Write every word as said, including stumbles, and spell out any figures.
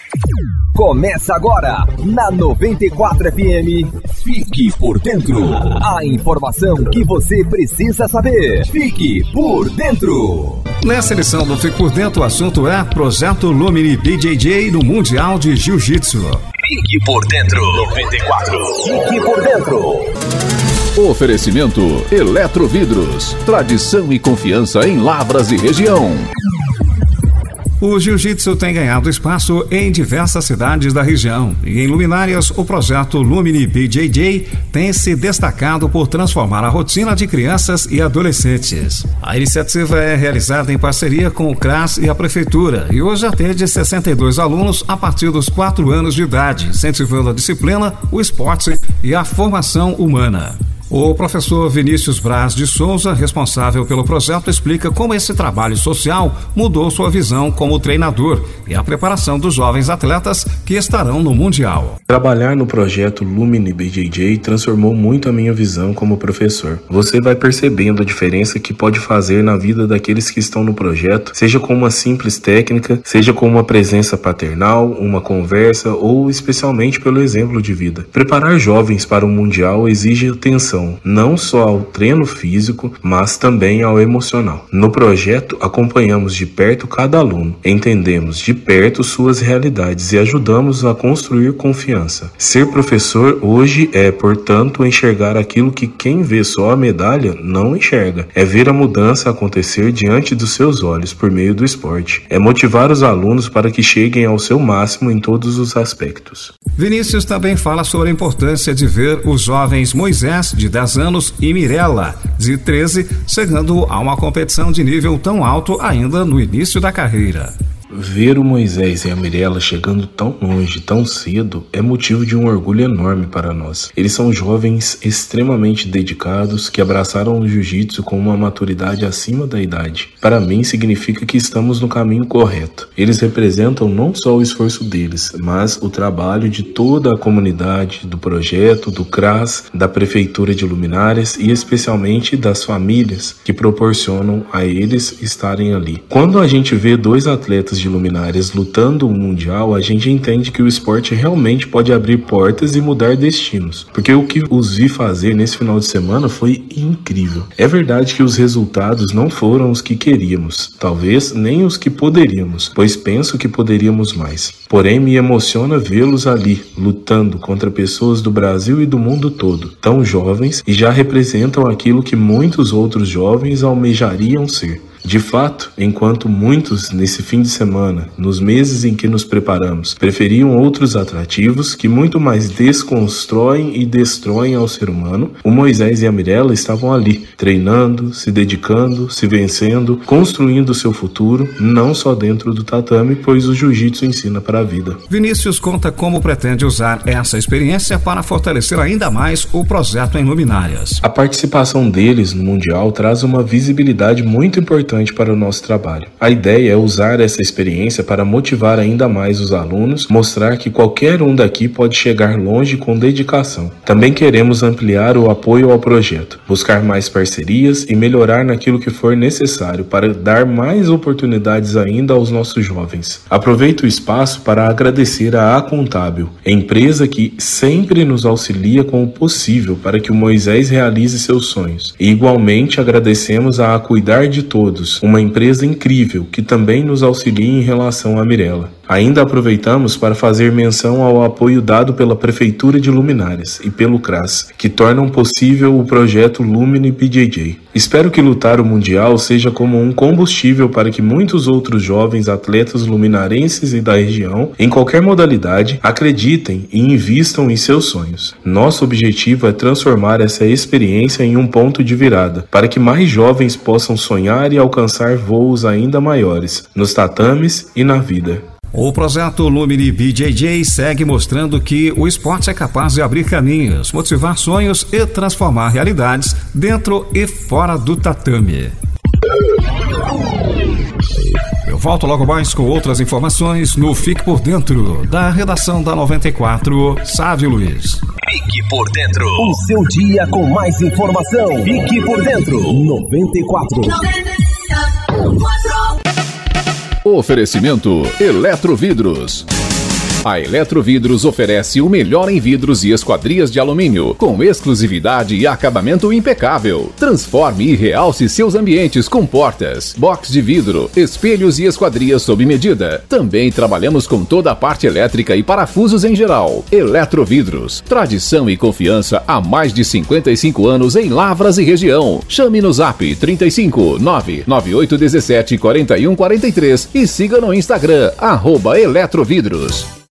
Começa agora, na noventa e quatro F M, Fique por Dentro. A informação que você precisa saber. Fique por Dentro. Nessa edição do Fique por Dentro, o assunto é Projeto Lumini B J J no Mundial de Jiu-Jitsu. Fique por Dentro. noventa e quatro. Fique por Dentro. Oferecimento Eletrovidros. Tradição e confiança em Lavras e região. O jiu-jitsu tem ganhado espaço em diversas cidades da região e em luminárias o projeto Lumini B J J tem se destacado por transformar a rotina de crianças e adolescentes. A iniciativa é realizada em parceria com o CRAS e a Prefeitura e hoje atende sessenta e dois alunos a partir dos quatro anos de idade, incentivando a disciplina, o esporte e a formação humana. O professor Vinícius Braz de Souza, responsável pelo projeto, explica como esse trabalho social mudou sua visão como treinador e a preparação dos jovens atletas que estarão no Mundial. Trabalhar no projeto Lumini B J J transformou muito a minha visão como professor. Você vai percebendo a diferença que pode fazer na vida daqueles que estão no projeto, seja com uma simples técnica, seja com uma presença paternal, uma conversa ou especialmente pelo exemplo de vida. Preparar jovens para o Mundial exige atenção não só ao treino físico, mas também ao emocional. No projeto, acompanhamos de perto cada aluno, entendemos de perto suas realidades e ajudamos a construir confiança. Ser professor hoje é, portanto, enxergar aquilo que quem vê só a medalha não enxerga. É ver a mudança acontecer diante dos seus olhos por meio do esporte. É motivar os alunos para que cheguem ao seu máximo em todos os aspectos. Vinícius também fala sobre a importância de ver os jovens Moisés, de dez anos, e Mirella, de treze, chegando a uma competição de nível tão alto ainda no início da carreira. Ver o Moisés e a Mirella chegando tão longe, tão cedo, é motivo de um orgulho enorme para nós. Eles são jovens extremamente dedicados que abraçaram o jiu-jitsu com uma maturidade acima da idade. Para mim, significa que estamos no caminho correto. Eles representam não só o esforço deles, mas o trabalho de toda a comunidade, do projeto, do CRAS, da Prefeitura de Luminárias e especialmente das famílias que proporcionam a eles estarem ali. Quando a gente vê dois atletas de luminárias lutando o Mundial, a gente entende que o esporte realmente pode abrir portas e mudar destinos, porque o que os vi fazer nesse final de semana foi incrível. É verdade que os resultados não foram os que queríamos, talvez nem os que poderíamos, pois penso que poderíamos mais. Porém, me emociona vê-los ali, lutando contra pessoas do Brasil e do mundo todo, tão jovens e já representam aquilo que muitos outros jovens almejariam ser. De fato, enquanto muitos nesse fim de semana, nos meses em que nos preparamos, preferiam outros atrativos que muito mais desconstroem e destroem ao ser humano, o Moisés e a Mirella estavam ali, treinando, se dedicando, se vencendo, construindo seu futuro, não só dentro do tatame, pois o jiu-jitsu ensina para a vida. Vinícius conta como pretende usar essa experiência para fortalecer ainda mais o projeto em Luminárias. A participação deles no Mundial traz uma visibilidade muito importante para o nosso trabalho. A ideia é usar essa experiência para motivar ainda mais os alunos, mostrar que qualquer um daqui pode chegar longe com dedicação. Também queremos ampliar o apoio ao projeto, buscar mais parcerias e melhorar naquilo que for necessário para dar mais oportunidades ainda aos nossos jovens. Aproveito o espaço para agradecer à Acontábil, empresa que sempre nos auxilia com o possível para que o Moisés realize seus sonhos. E igualmente agradecemos a Cuidar de Todos, uma empresa incrível que também nos auxilia em relação à Mirella. Ainda aproveitamos para fazer menção ao apoio dado pela Prefeitura de Luminárias e pelo CRAS, que tornam possível o projeto Lumini B J J. Espero que lutar o Mundial seja como um combustível para que muitos outros jovens atletas luminarenses e da região, em qualquer modalidade, acreditem e invistam em seus sonhos. Nosso objetivo é transformar essa experiência em um ponto de virada, para que mais jovens possam sonhar e alcançar voos ainda maiores, nos tatames e na vida. O projeto Lumini B J J segue mostrando que o esporte é capaz de abrir caminhos, motivar sonhos e transformar realidades dentro e fora do tatame. Eu volto logo mais com outras informações no Fique por Dentro, da redação da noventa e quatro, Sávio Luiz. Fique por Dentro, o seu dia com mais informação. Fique por Dentro, noventa e quatro. Oferecimento Eletrovidros. A Eletrovidros oferece o melhor em vidros e esquadrias de alumínio, com exclusividade e acabamento impecável. Transforme e realce seus ambientes com portas, box de vidro, espelhos e esquadrias sob medida. Também trabalhamos com toda a parte elétrica e parafusos em geral. Eletrovidros, tradição e confiança há mais de cinquenta e cinco anos em Lavras e região. Chame no Zap trinta e cinco, nove nove oito um sete, quatro um quatro três e siga no Instagram, arroba Eletrovidros.